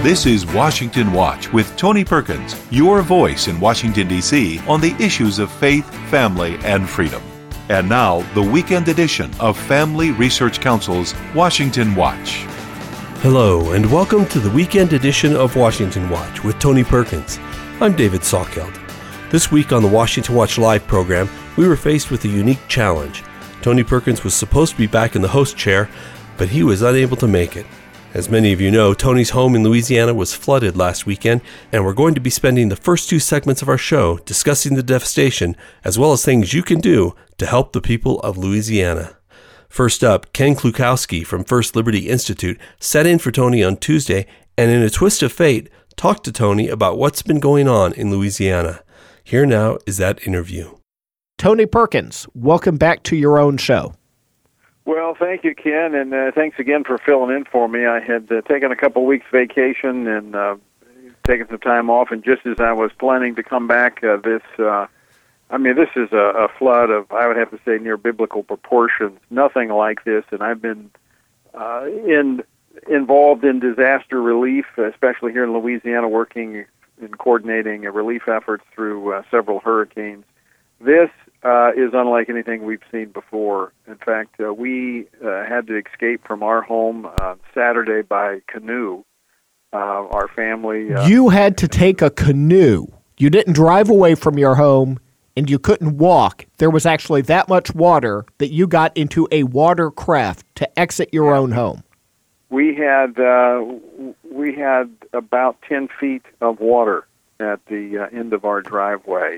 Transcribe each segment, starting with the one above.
This is Washington Watch with Tony Perkins, your voice in Washington, D.C. on the issues of faith, family, and freedom. And now, the weekend edition of Family Research Council's Washington Watch. Hello, and welcome to the weekend edition of Washington Watch with Tony Perkins. I'm David Salkeld. This week on the Washington Watch Live program, we were faced with a unique challenge. Tony Perkins was supposed to be back in the host chair, but he was unable to make it. As many of you know, Tony's home in Louisiana was flooded last weekend, and we're going to be spending the first two segments of our show discussing the devastation, as well as things you can do to help the people of Louisiana. First up, Ken Klukowski from First Liberty Institute sat in for Tony on Tuesday, and in a twist of fate, talked to Tony about what's been going on in Louisiana. Here now is that interview. Tony Perkins, welcome back to your own show. Well, thank you, Ken, and thanks again for filling in for me. I had taken a couple weeks vacation and taken some time off, and just as I was planning to come back, this is a flood of, I would have to say, near biblical proportions. Nothing like this, and I've been involved in disaster relief, especially here in Louisiana, working and coordinating relief efforts through several hurricanes. This is unlike anything we've seen before. In fact, we had to escape from our home Saturday by canoe. Our family... You had to take a canoe. You didn't drive away from your home, and you couldn't walk. There was actually that much water that you got into a watercraft to exit your own home. We had about 10 feet of water at the end of our driveway.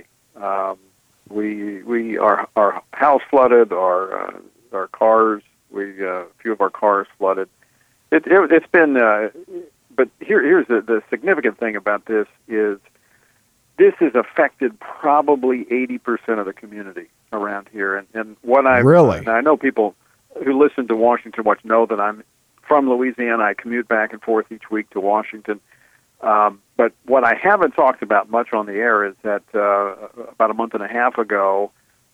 Our house flooded, our cars, a few of our cars flooded. It's been, but here's the significant thing about this is this has affected probably 80% of the community around here. And what I know people who listen to Washington Watch know that I'm from Louisiana. I commute back and forth each week to Washington. But what I haven't talked about much on the air is that about a month and a half ago,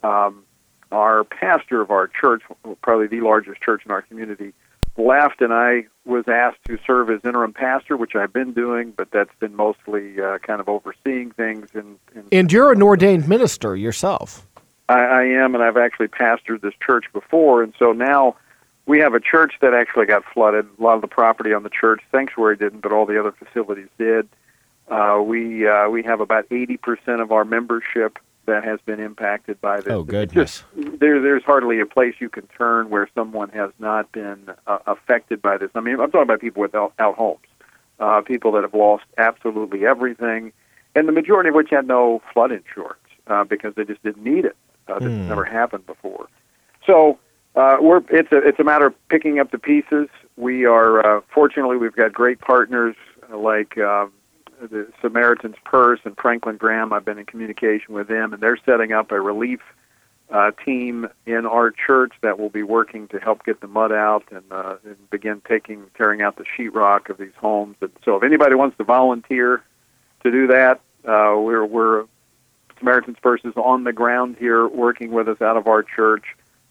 our pastor of our church, probably the largest church in our community, left, and I was asked to serve as interim pastor, which I've been doing, but that's been mostly kind of overseeing things. And you're an ordained minister yourself. I am, and I've actually pastored this church before, and so now we have a church that actually got flooded. A lot of the property on the church sanctuary didn't, but all the other facilities did. We have about 80% of our membership that has been impacted by this. Oh, goodness. There's hardly a place you can turn where someone has not been affected by this. I mean, I'm talking about people without homes, people that have lost absolutely everything, and the majority of which had no flood insurance because they just didn't need it. This has never happened before. So it's a matter of picking up the pieces. We are fortunately we've got great partners like the Samaritan's Purse and Franklin Graham. I've been in communication with them, and they're setting up a relief team in our church that will be working to help get the mud out and begin tearing out the sheetrock of these homes. And so, if anybody wants to volunteer to do that, we're Samaritan's Purse is on the ground here working with us out of our church.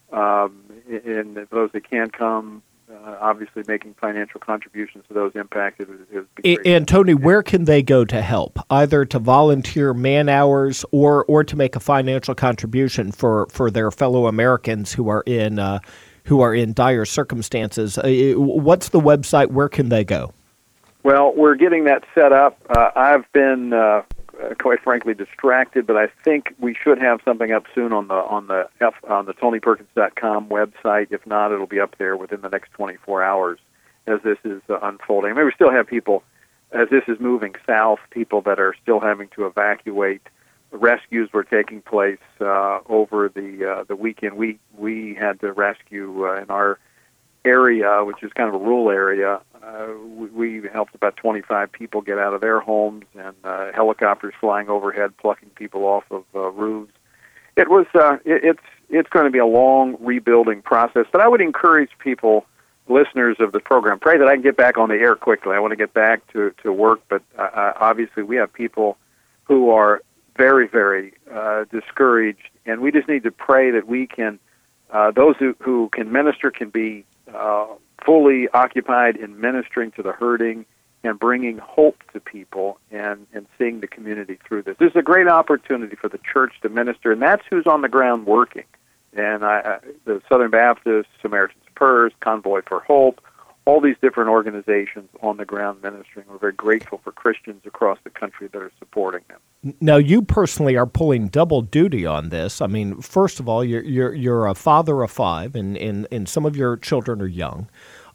And those that can't come, obviously making financial contributions to those impacted. And Tony, where can they go to help, either to volunteer man hours or to make a financial contribution for their fellow Americans who are in dire circumstances? What's the website? Where can they go? Well, we're getting that set up. I've been quite frankly distracted, but I think we should have something up soon on the TonyPerkins.com website. If not, it'll be up there within the next 24 hours as this is unfolding. I mean, we still have people, as this is moving south, people that are still having to evacuate. Rescues were taking place over the weekend. We had to rescue in our area, which is kind of a rural area. We helped about 25 people get out of their homes, and helicopters flying overhead, plucking people off of roofs. It was it's going to be a long rebuilding process. But I would encourage people, listeners of the program, pray that I can get back on the air quickly. I want to get back to work, but obviously we have people who are very, very discouraged, and we just need to pray that we can, those who can minister can be fully occupied in ministering to the hurting and bringing hope to people and seeing the community through this. This is a great opportunity for the church to minister, and that's who's on the ground working. And the Southern Baptist, Samaritan's Purse, Convoy for Hope, all these different organizations on the ground ministering. We're very grateful for Christians across the country that are supporting them. Now, you personally are pulling double duty on this. I mean, first of all, you're a father of 5, and some of your children are young.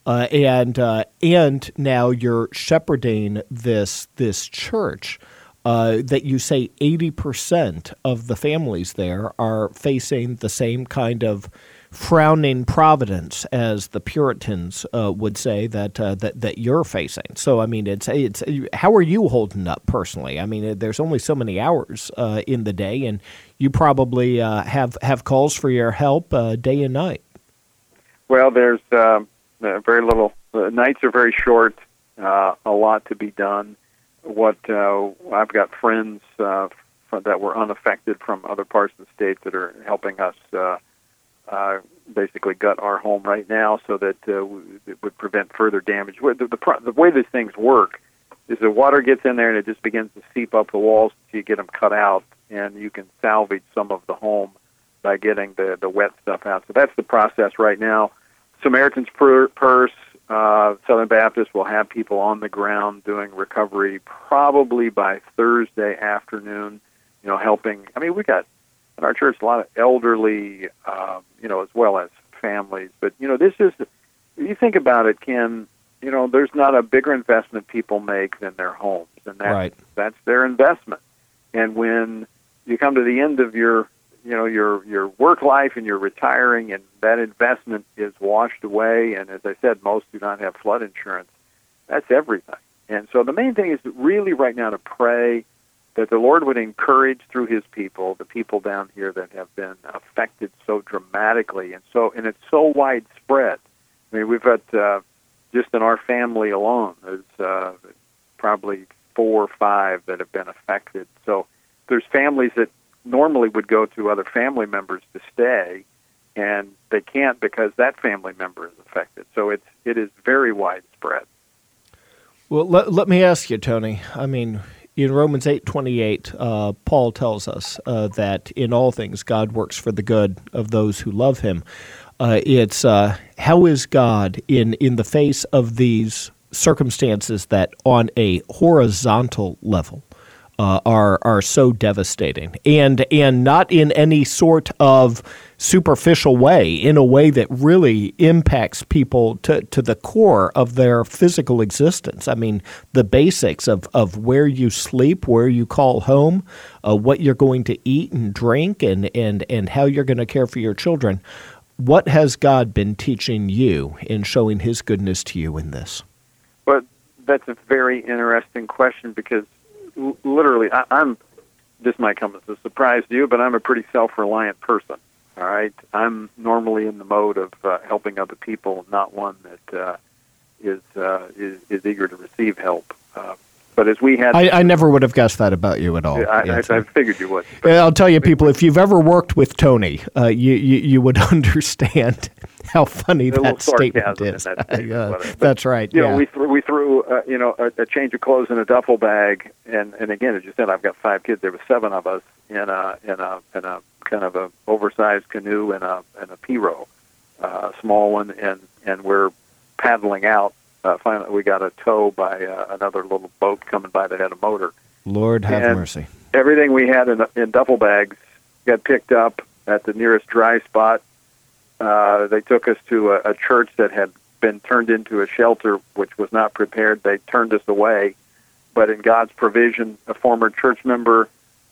And now you're shepherding this church that you say 80% of the families there are facing the same kind of frowning providence as the Puritans would say that you're facing. So I mean, it's how are you holding up personally? I mean, there's only so many hours in the day, and you probably have calls for your help day and night. Well, there's very little. The nights are very short. A lot to be done. I've got friends that were unaffected from other parts of the state that are helping us basically gut our home right now, so that it would prevent further damage. The way these things work is the water gets in there and it just begins to seep up the walls until you get them cut out, and you can salvage some of the home by getting the wet stuff out. So that's the process right now. Samaritan's Purse, Southern Baptist will have people on the ground doing recovery probably by Thursday afternoon, helping. I mean, we got in our church a lot of elderly, as well as families. But, this is, you think about it, Ken, there's not a bigger investment people make than their homes. And that's their investment. And when you come to the end of your work life and you're retiring and that investment is washed away, and as I said, most do not have flood insurance, that's everything. And so the main thing is really right now to pray that the Lord would encourage through his people, the people down here that have been affected so dramatically and it's so widespread. I mean, we've got, just in our family alone, there's probably 4 or 5 that have been affected. So there's families that normally would go to other family members to stay, and they can't because that family member is affected. So it is very widespread. Well, let me ask you, Tony. I mean, in Romans 8:28, Paul tells us that in all things God works for the good of those who love him. It's how is God in the face of these circumstances that on a horizontal level are so devastating, and not in any sort of superficial way, in a way that really impacts people to the core of their physical existence. I mean, the basics of where you sleep, where you call home, what you're going to eat and drink, and how you're going to care for your children. What has God been teaching you in showing his goodness to you in this? Well, that's a very interesting question, because literally, this might come as a surprise to you, but I'm a pretty self-reliant person, all right? I'm normally in the mode of helping other people, not one that is eager to receive help. But as we had... I never would have guessed that about you at all. I figured you would. I'll tell you, people, if you've ever worked with Tony, you would understand how funny that statement is. That's right. We threw a change of clothes in a duffel bag, and again, as you said, I've got 5 kids. There were 7 of us in a kind of a oversized canoe and a pirogue, small one, and we're paddling out. Finally, we got a tow by another little boat coming by that had a motor. Lord have mercy. Everything we had in duffel bags got picked up at the nearest dry spot. They took us to a church that had been turned into a shelter, which was not prepared. They turned us away. But in God's provision, a former church member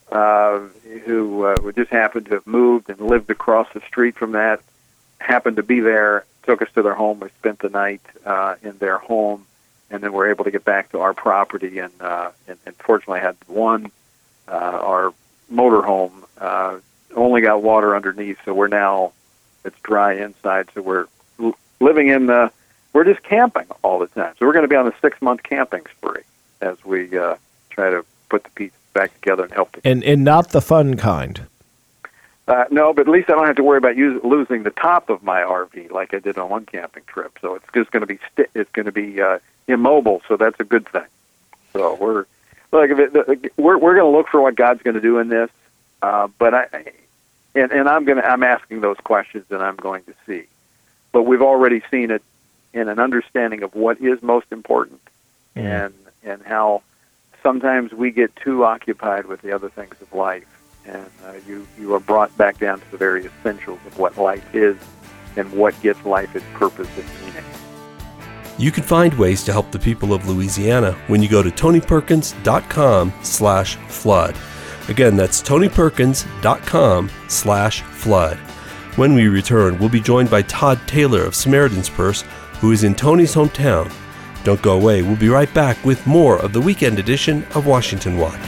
who just happened to have moved and lived across the street from that happened to be there, took us to their home. We spent the night in their home, and then we're able to get back to our property. And fortunately, had one, our motorhome, only got water underneath, so we're now, it's dry inside, so we're living we're just camping all the time. So we're going to be on a 6-month camping spree as we try to put the pieces back together and help. And not the fun kind. No, but at least I don't have to worry about losing the top of my RV like I did on one camping trip. So it's just going to be immobile, so that's a good thing. So we're going to look for what God's going to do in this, but I'm asking those questions, and I'm going to see. But we've already seen it in an understanding of what is most important, and how sometimes we get too occupied with the other things of life, and you are brought back down to the very essentials of what life is and what gives life its purpose and meaning. You can find ways to help the people of Louisiana when you go to tonyperkins.com/flood. Again, that's tonyperkins.com/flood. When we return, we'll be joined by Todd Taylor of Samaritan's Purse, who is in Tony's hometown. Don't go away. We'll be right back with more of the weekend edition of Washington Watch.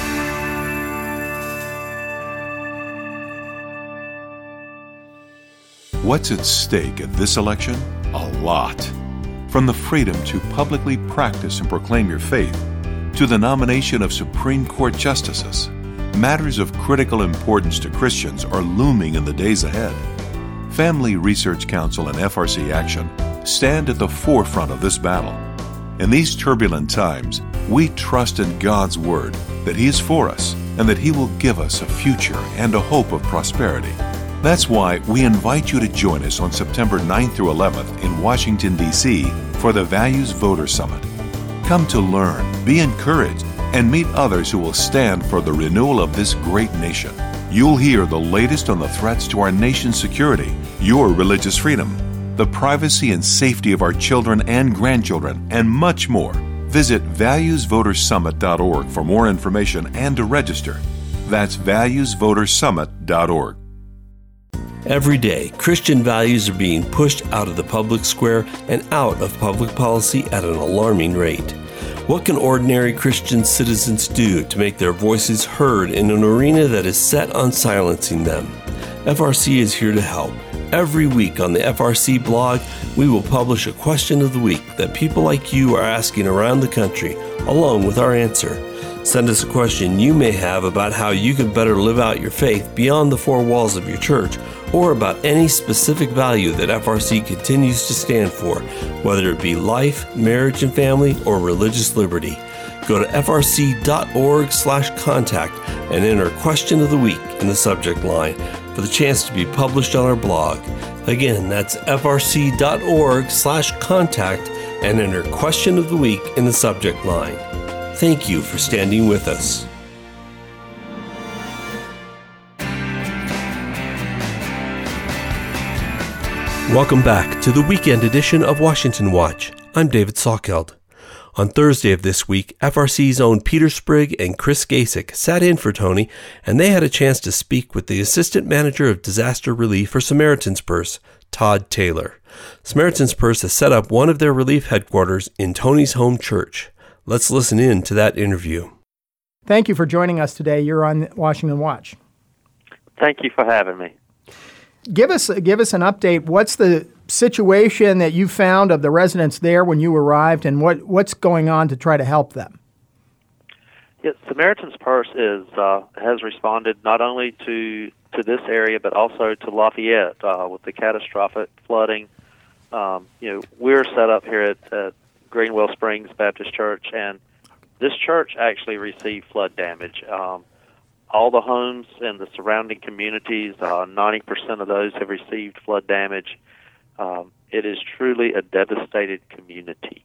What's at stake in this election? A lot. From the freedom to publicly practice and proclaim your faith, to the nomination of Supreme Court justices, matters of critical importance to Christians are looming in the days ahead. Family Research Council and FRC Action stand at the forefront of this battle. In these turbulent times, we trust in God's Word that He is for us and that He will give us a future and a hope of prosperity. That's why we invite you to join us on September 9th through 11th in Washington, D.C. for the Values Voter Summit. Come to learn, be encouraged, and meet others who will stand for the renewal of this great nation. You'll hear the latest on the threats to our nation's security, your religious freedom, the privacy and safety of our children and grandchildren, and much more. Visit valuesvotersummit.org for more information and to register. That's valuesvotersummit.org. Every day, Christian values are being pushed out of the public square and out of public policy at an alarming rate. What can ordinary Christian citizens do to make their voices heard in an arena that is set on silencing them? FRC is here to help. Every week on the FRC blog, we will publish a question of the week that people like you are asking around the country, along with our answer. Send us a question you may have about how you can better live out your faith beyond the four walls of your church, or about any specific value that FRC continues to stand for, whether it be life, marriage and family, or religious liberty. Go to frc.org/contact and enter Question of the Week in the subject line for the chance to be published on our blog. Again, that's frc.org/contact and enter Question of the Week in the subject line. Thank you for standing with us. Welcome back to the weekend edition of Washington Watch. I'm David Salkeld. On Thursday of this week, FRC's own Peter Sprigg and Chris Gasek sat in for Tony, and they had a chance to speak with the Assistant Manager of Disaster Relief for Samaritan's Purse, Todd Taylor. Samaritan's Purse has set up one of their relief headquarters in Tony's home church. Let's listen in to that interview. Thank you for joining us today. You're on Washington Watch. Thank you for having me. Give us an update. What's the situation that you found of the residents there when you arrived, and what's going on to try to help them? Yes, Samaritan's Purse has responded not only to this area but also to Lafayette with the catastrophic flooding. We're set up here at Greenwell Springs Baptist Church, and this church actually received flood damage. All the homes in the surrounding communities, 90% of those have received flood damage. It is truly a devastated community.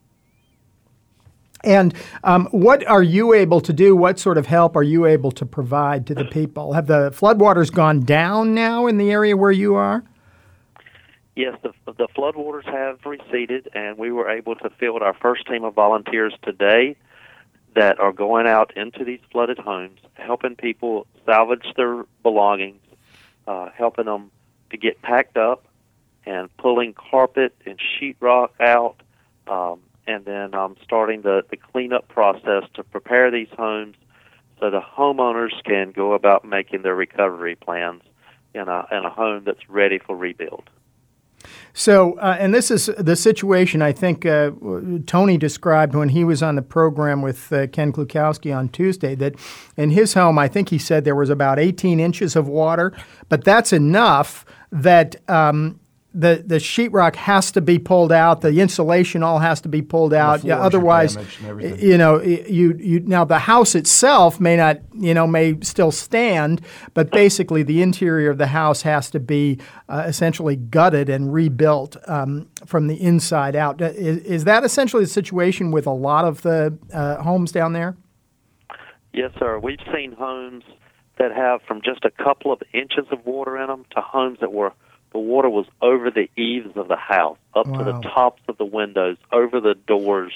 And what are you able to do? What sort of help are you able to provide to the people? Have the floodwaters gone down now in the area where you are? Yes, the floodwaters have receded, and we were able to field our first team of volunteers today that are going out into these flooded homes, helping people salvage their belongings, helping them to get packed up, and pulling carpet and sheetrock out, and then starting the cleanup process to prepare these homes so the homeowners can go about making their recovery plans in a home that's ready for rebuild. So, and this is the situation I think Tony described when he was on the program with Ken Klukowski on Tuesday, that in his home, I think he said there was about 18 inches of water, but that's enough that the sheetrock has to be pulled out, the insulation all has to be pulled out. Otherwise, you now the house itself may still stand, but basically the interior of the house has to be essentially gutted and rebuilt from the inside out. Is that essentially the situation with a lot of the homes down there? Yes, sir. We've seen homes that have from just a couple of inches of water in them to homes that the water was over the eaves of the house, up to the tops of the windows, over the doors.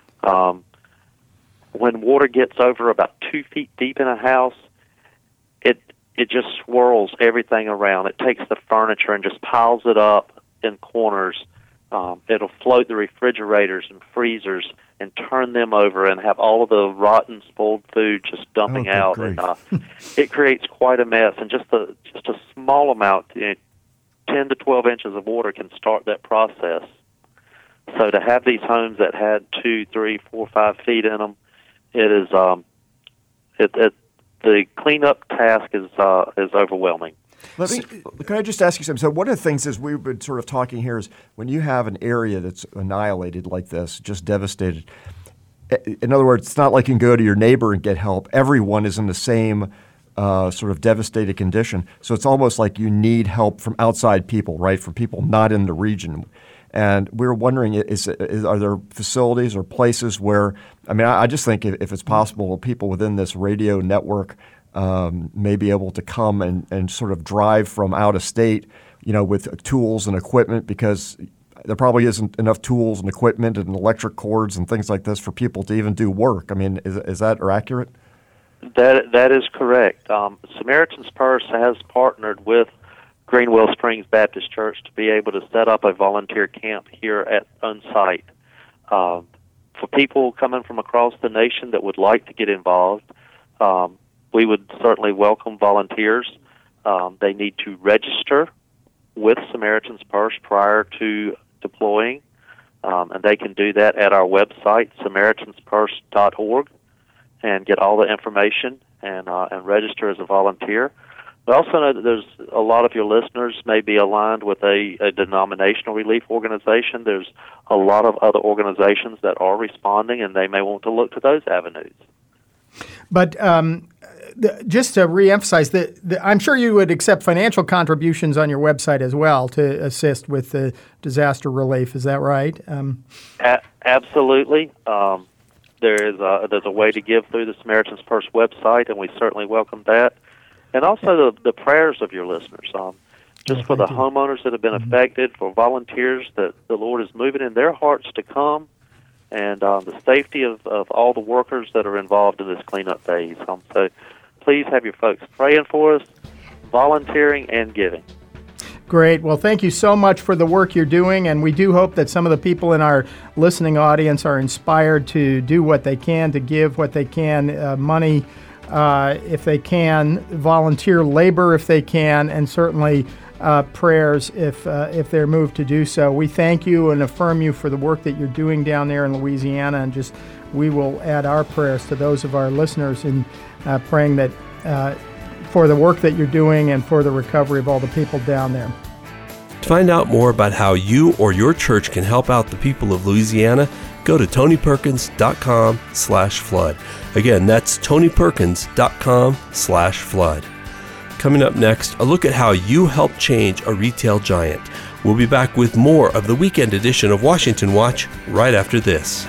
When water gets over about 2 feet deep in a house, it just swirls everything around. It takes the furniture and just piles it up in corners. It'll float the refrigerators and freezers and turn them over and have all of the rotten, spoiled food just dumping out. And it creates quite a mess. And just a small amount, 10 to 12 inches of water can start that process. So to have these homes that had 2, 3, 4, 5 feet in them, it is the cleanup task is overwhelming. Can I just ask you something? So one of the things is we've been sort of talking here is when you have an area that's annihilated like this, just devastated, in other words, it's not like you can go to your neighbor and get help. Everyone is in the same sort of devastated condition. So it's almost like you need help from outside people, right, from people not in the region. And we were wondering, are there facilities or places where, I just think if it's possible, people within this radio network may be able to come and sort of drive from out of state, with tools and equipment, because there probably isn't enough tools and equipment and electric cords and things like this for people to even do work. Is that accurate? That is correct. Samaritan's Purse has partnered with Greenwell Springs Baptist Church to be able to set up a volunteer camp here on site. For people coming from across the nation that would like to get involved, we would certainly welcome volunteers. They need to register with Samaritan's Purse prior to deploying, and they can do that at our website, SamaritansPurse.org, and get all the information and register as a volunteer. We also know that there's a lot of your listeners may be aligned with a denominational relief organization. There's a lot of other organizations that are responding, and they may want to look to those avenues. But just to reemphasize, I'm sure you would accept financial contributions on your website as well to assist with the disaster relief. Is that right? Absolutely. There's a way to give through the Samaritan's Purse website, and we certainly welcome that. And also the prayers of your listeners, just for the homeowners that have been affected, for volunteers that the Lord is moving in their hearts to come, and the safety of all the workers that are involved in this cleanup phase. So please have your folks praying for us, volunteering, and giving. Great. Well, thank you so much for the work you're doing, and we do hope that some of the people in our listening audience are inspired to do what they can, to give what they can, money if they can, volunteer labor if they can, and certainly prayers if they're moved to do so. We thank you and affirm you for the work that you're doing down there in Louisiana, and we will add our prayers to those of our listeners in praying that for the work that you're doing and for the recovery of all the people down there. To find out more about how you or your church can help out the people of Louisiana, go to TonyPerkins.com/flood. Again, that's TonyPerkins.com/flood. Coming up next, a look at how you help change a retail giant. We'll be back with more of the weekend edition of Washington Watch right after this.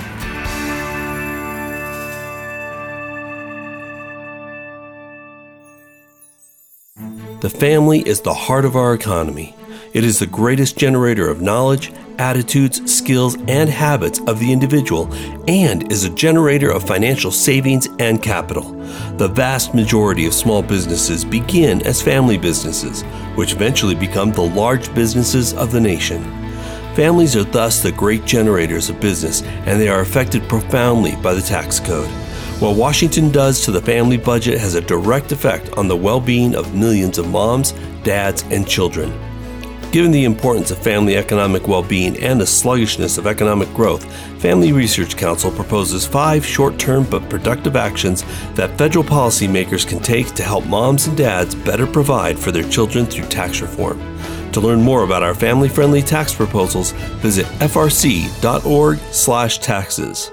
The family is the heart of our economy. It is the greatest generator of knowledge, attitudes, skills, and habits of the individual, and is a generator of financial savings and capital. The vast majority of small businesses begin as family businesses, which eventually become the large businesses of the nation. Families are thus the great generators of business, and they are affected profoundly by the tax code. What Washington does to the family budget has a direct effect on the well-being of millions of moms, dads, and children. Given the importance of family economic well-being and the sluggishness of economic growth, Family Research Council proposes 5 short-term but productive actions that federal policymakers can take to help moms and dads better provide for their children through tax reform. To learn more about our family-friendly tax proposals, visit frc.org/taxes.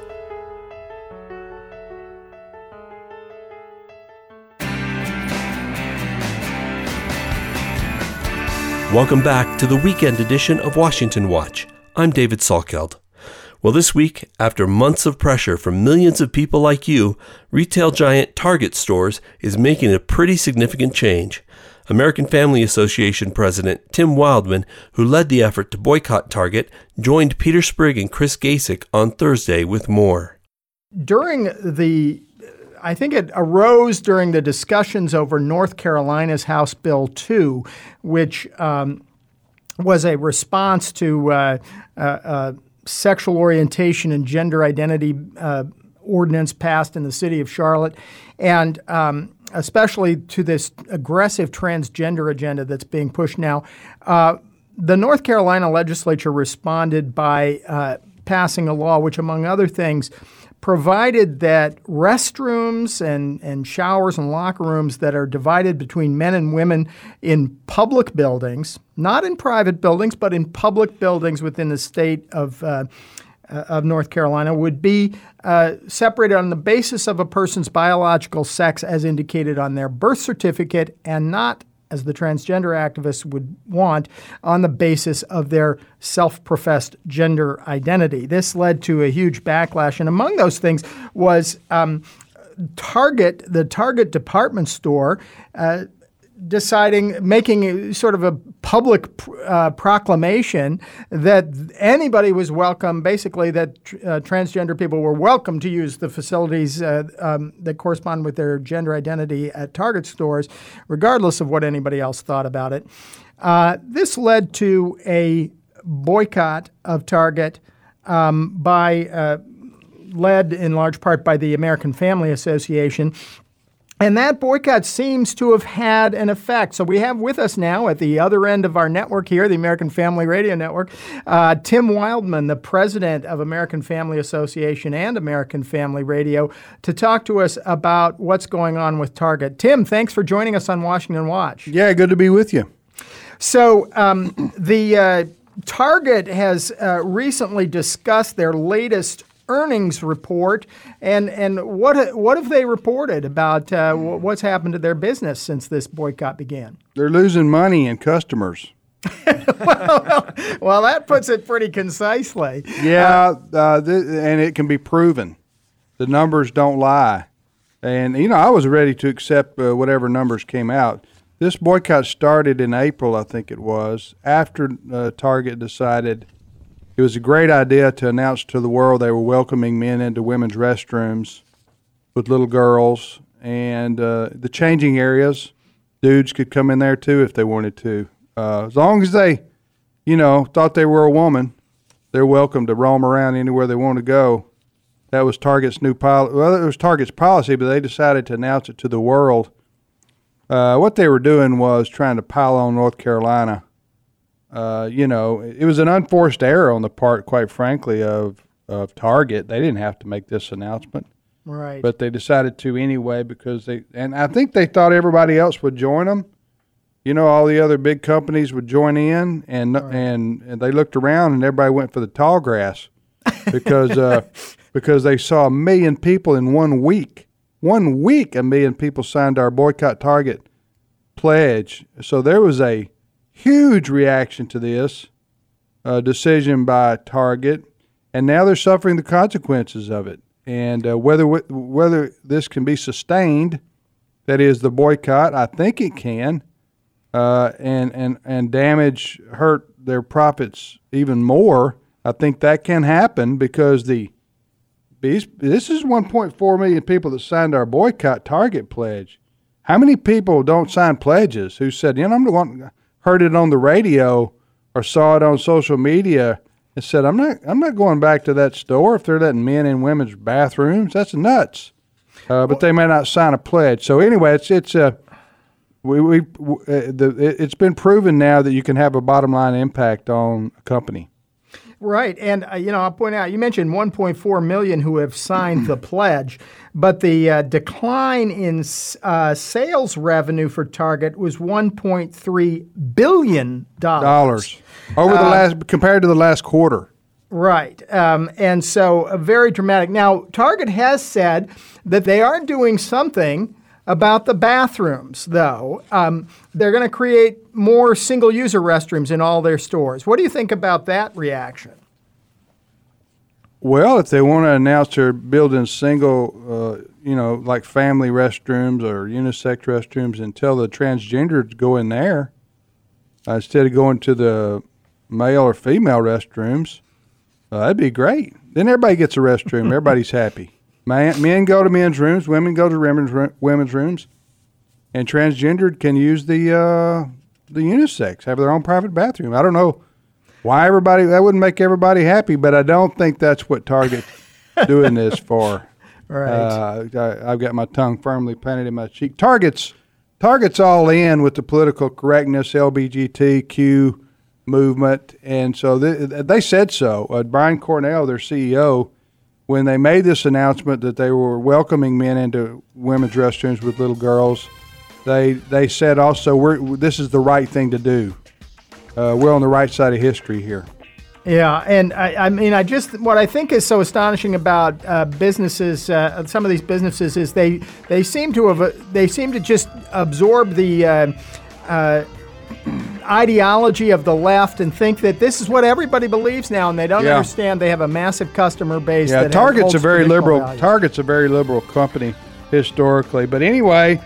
Welcome back to the weekend edition of Washington Watch. I'm David Salkeld. Well, this week, after months of pressure from millions of people like you, retail giant Target stores is making a pretty significant change. American Family Association President Tim Wildman, who led the effort to boycott Target, joined Peter Sprigg and Chris Gasick on Thursday with more. I think it arose during the discussions over North Carolina's House Bill 2, which was a response to sexual orientation and gender identity ordinance passed in the city of Charlotte, and especially to this aggressive transgender agenda that's being pushed now. The North Carolina legislature responded by passing a law which, among other things, provided that restrooms and showers and locker rooms that are divided between men and women in public buildings, not in private buildings, but in public buildings within the state of North Carolina, would be separated on the basis of a person's biological sex as indicated on their birth certificate, and not, as the transgender activists would want, on the basis of their self-professed gender identity. This led to a huge backlash, and among those things was Target, the Target department store, making sort of a public proclamation that anybody was welcome, basically that transgender people were welcome to use the facilities that correspond with their gender identity at Target stores, regardless of what anybody else thought about it. This led to a boycott of Target led in large part by the American Family Association. And that boycott seems to have had an effect. So we have with us now at the other end of our network here, the American Family Radio Network, Tim Wildman, the president of American Family Association and American Family Radio, to talk to us about what's going on with Target. Tim, thanks for joining us on Washington Watch. Yeah, good to be with you. So the Target has recently discussed their latest earnings report, and what have they reported about what's happened to their business since this boycott began? They're losing money and customers. well, that puts it pretty concisely. Yeah, and it can be proven. The numbers don't lie. And, I was ready to accept whatever numbers came out. This boycott started in April, I think it was, after Target decided it was a great idea to announce to the world they were welcoming men into women's restrooms with little girls, and the changing areas, dudes could come in there too if they wanted to. As long as they, thought they were a woman, they're welcome to roam around anywhere they want to go. That was Target's new policy. Well, it was Target's policy, but they decided to announce it to the world. What they were doing was trying to pile on North Carolina. It was an unforced error on the part, quite frankly, of Target. They didn't have to make this announcement. Right. But they decided to anyway because and I think they thought everybody else would join them. All the other big companies would join in, and right. and they looked around and everybody went for the tall grass because they saw 1 million people in 1 week. 1 week, 1 million people signed our Boycott Target pledge. So there was a huge reaction to this decision by Target, and now they're suffering the consequences of it. And whether this can be sustained, that is the boycott, I think it can, and hurt their profits even more. I think that can happen because this is 1.4 million people that signed our Boycott Target pledge. How many people don't sign pledges who said, I'm the one heard it on the radio or saw it on social media and said, I'm not going back to that store if they're letting men in women's bathrooms. That's nuts. But they may not sign a pledge. So anyway, it's been proven now that you can have a bottom line impact on a company. Right. And, I'll point out, you mentioned 1.4 million who have signed the pledge, but the decline in sales revenue for Target was $1.3 billion. Over compared to the last quarter. Right. And so very dramatic. Now, Target has said that they are doing something about the bathrooms, though. They're going to create more single-user restrooms in all their stores. What do you think about that reaction? Well, if they want to announce they're building single, like family restrooms or unisex restrooms and tell the transgender to go in there instead of going to the male or female restrooms, that'd be great. Then everybody gets a restroom. Everybody's happy. Men go to men's rooms, women go to women's rooms, and transgendered can use the unisex, have their own private bathroom. I don't know why that wouldn't make everybody happy, but I don't think that's what Target's doing this for. Right. I've got my tongue firmly planted in my cheek. Target's all in with the political correctness, LGBTQ movement, and so they said so. Brian Cornell, their CEO, when they made this announcement that they were welcoming men into women's restrooms with little girls, they said also, this is the right thing to do. We're on the right side of history here. Yeah, and what I think is so astonishing about businesses, some of these businesses, is they seem to just absorb the ideology of the left and think that this is what everybody believes now, and they don't understand they have a massive customer base. Yeah, Target's a very liberal. Target's a very liberal company historically, but anyway,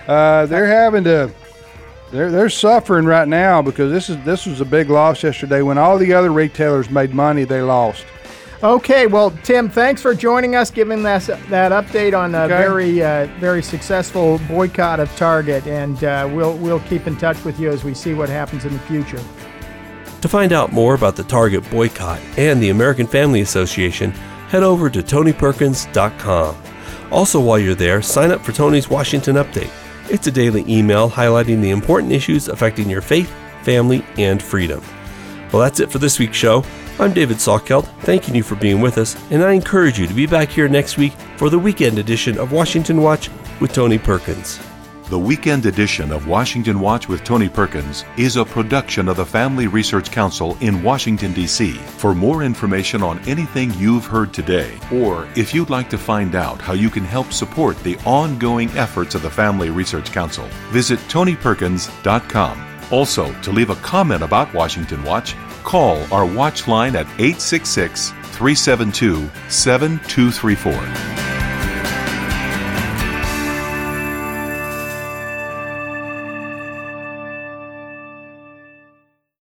they're suffering right now because this was a big loss yesterday. When all the other retailers made money, they lost. Okay, well, Tim, thanks for joining us, giving us that update on a very successful boycott of Target, and we'll keep in touch with you as we see what happens in the future. To find out more about the Target boycott and the American Family Association, head over to TonyPerkins.com. Also, while you're there, sign up for Tony's Washington Update. It's a daily email highlighting the important issues affecting your faith, family, and freedom. Well, that's it for this week's show. I'm David Salkeld, thanking you for being with us, and I encourage you to be back here next week for the weekend edition of Washington Watch with Tony Perkins. The weekend edition of Washington Watch with Tony Perkins is a production of the Family Research Council in Washington, D.C. For more information on anything you've heard today, or if you'd like to find out how you can help support the ongoing efforts of the Family Research Council, visit TonyPerkins.com. Also, to leave a comment about Washington Watch, call our watch line at 866-372-7234.